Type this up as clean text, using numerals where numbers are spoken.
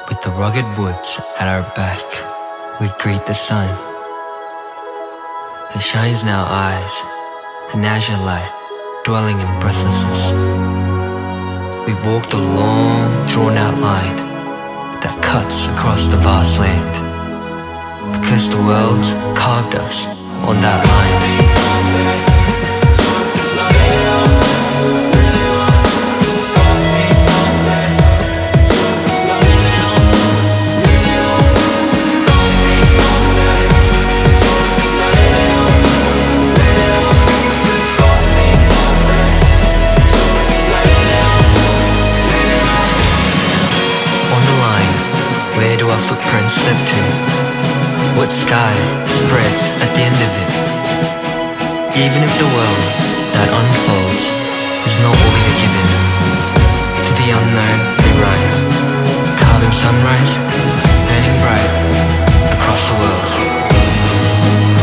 With the rugged woods at our back, we greet the sun. It shines in our eyes, an azure light, dwelling in breathlessness. We walk the long, drawn-out line that cuts across the vast land, because the world carved us on that line. Where do our footprints step to? What sky spreads at the end of it? Even if the world that unfolds is not what we are given, to the unknown we run, carving sunrise, burning bright across the world.